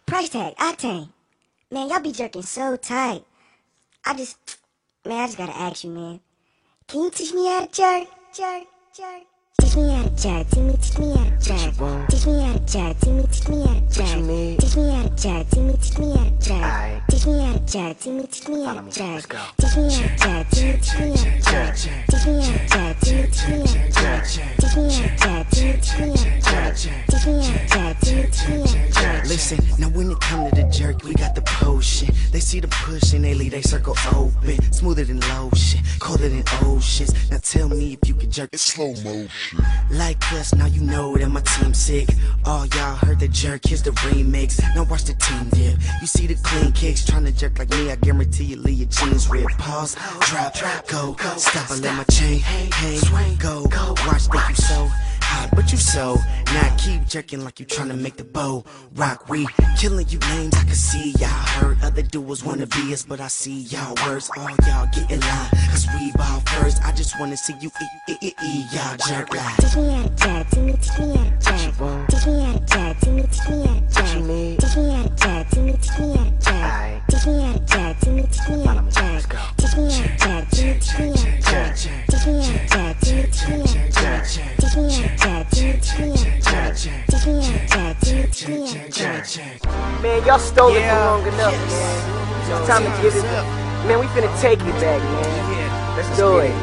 Price tag, Octane. Man, y'all be jerking so tight. I just gotta ask you, man. Can you teach me how to jerk? Teach me how to jerk, teach me how to jerk. Teach me how to jerk, teach me how to jerk. Teach me how to jerk, teach me how to jerk. Teach me how to jerk, teach me how to jerk. Teach me how to jerk, teach me how to jerk. Teach me how to jerk, teach me how to jerk. Teach me how to jerk, teach me how to jerk. Teach me how to jerk, teach me how to jerk. Listen, now when it come to the jerk, we got the potion. They see the push and they leave they circle open. Smoother than lotion, colder than oceans. Now tell me if you can jerk it slow motion. Like us, now you know that my team's sick. All y'all heard the jerk, here's the remix. Now watch the team dip. You see the clean kicks, tryna jerk like me, I guarantee you leave your jeans rip. Pause, drop, go, stop, I let my chain hang, go. Watch, think you so hot, but you so now keep jerking like you tryna make the bow rock. We killing you lames, I can see y'all hurt. Other dudes wanna be us, but I see y'all worse. All y'all get in line, cause we ball first. I just wanna see you y'all jerk like. Teach me how to jerk, teach me how to jerk. Teach me how to jerk, teach me how to jerk. Teach me how to jerk, teach me how to jerk. Teach me how to jerk, teach me how to jerk. Teach me how to jerk, teach me how to jerk. Teach me how to jerk, teach me how to jerk. Teach me how to jerk, teach me how to jerk. Teach me how to jerk, teach me how to jerk. Man, y'all stole it for long enough, man. It's time to give it. Man, we finna take it back, man. Let's do it.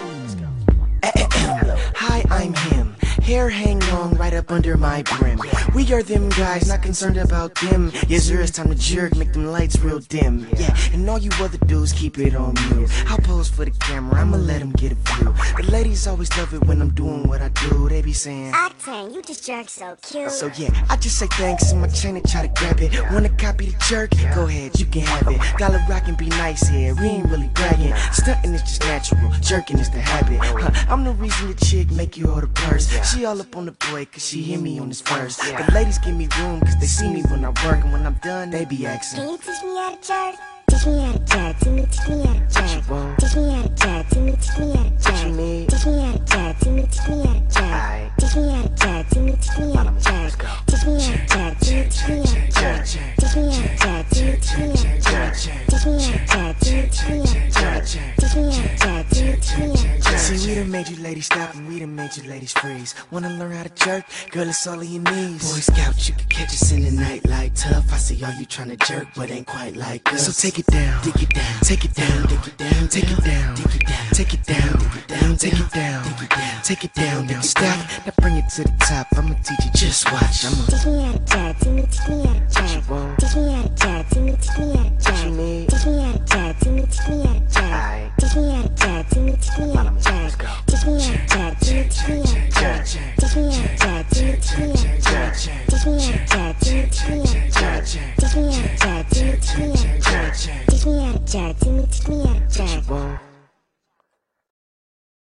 Hi, I'm him. Hair hang long right up under my brim. We are them guys, not concerned about them. Yes, sir, it's time to jerk, make them lights real dim. Yeah, and all you other dudes, keep it on mute. I'll pose for the camera, I'ma let them get a view. The ladies always love it when I'm doing what I do. They be saying, Octane, you just jerk so cute. so yeah, I just say thanks in my chain and try to grab it. Wanna copy the jerk? Go ahead, you can have it. Dollar rock and be nice here, we ain't really bragging. Stunting is just natural, jerking is the habit. I'm the reason the chick make you hold a purse. She all up on the boy cause she hear me on his verse. The ladies give me room cause they see me when I work. And when I'm done, they be asking, can you teach me how to jerk? Teach me how to jerk, teach me how to jerk. Teach me how to jerk, teach me how to jerk. Teach me how to jerk, teach me how to jerk. Teach me how to jerk, teach me how to jerk. Teach me how to jerk, teach me how to jerk. Teach me how to jerk, teach me how to jerk. Teach me how to jerk, teach me how to jerk. Teach me how to jerk, teach me how to jerk. see, we done made you ladies stop and we done made you ladies freeze. Wanna learn how to jerk? Girl, it's all on your knees. Boy Scout, you can catch us in the night like tough. I see all you tryna jerk, but ain't quite like us. So take it down, dig it down, take it down, dig it down, take it down, dig it down, take it down, dig it down, take it down, dig it down, take it down. Now stop, now bring it to the top. I'ma teach you, just watch. I'ma teach me how to jerk, teach me how to jerk. Teach me how to jerk, teach me how to jerk. Teach me how to jerk, teach me how to jerk. Teach me how to jerk, teach me how to jerk. Teach me how to jerk, teach me how to jerk. Teach me how to jerk, teach me how to jerk. Teach me how to jerk, teach me how to jerk. Teach me how to jerk, teach me how to jerk. Teach me how to jerk, teach me how to jerk.